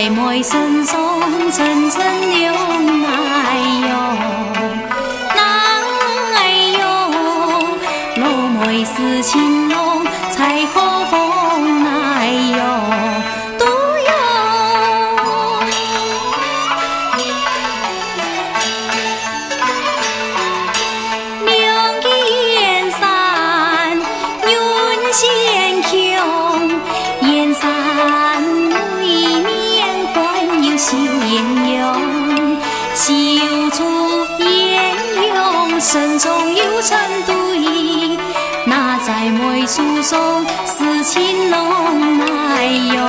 妹身上层层流，哎呦，老妹是青龙彩虹风，哎呦，都有。两眼山云线穷，燕山对面还有绣艳容，绣出艳容，身中有成对。那在妹书上是青龙，哎呦，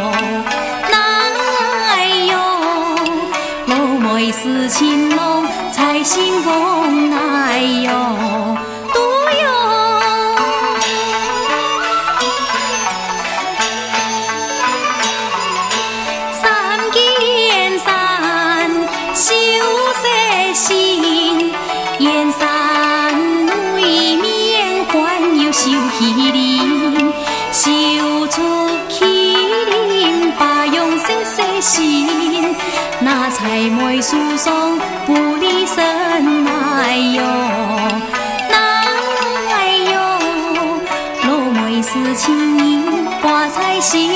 哎呦，老妹是青龙彩星风，哎呦，都有。三间山绣色新，燕山对面还有绣麒麟，绣出麒麟把用色色新。那才妹书上不离身，哎呦，哎呦，老妹是青银花彩新。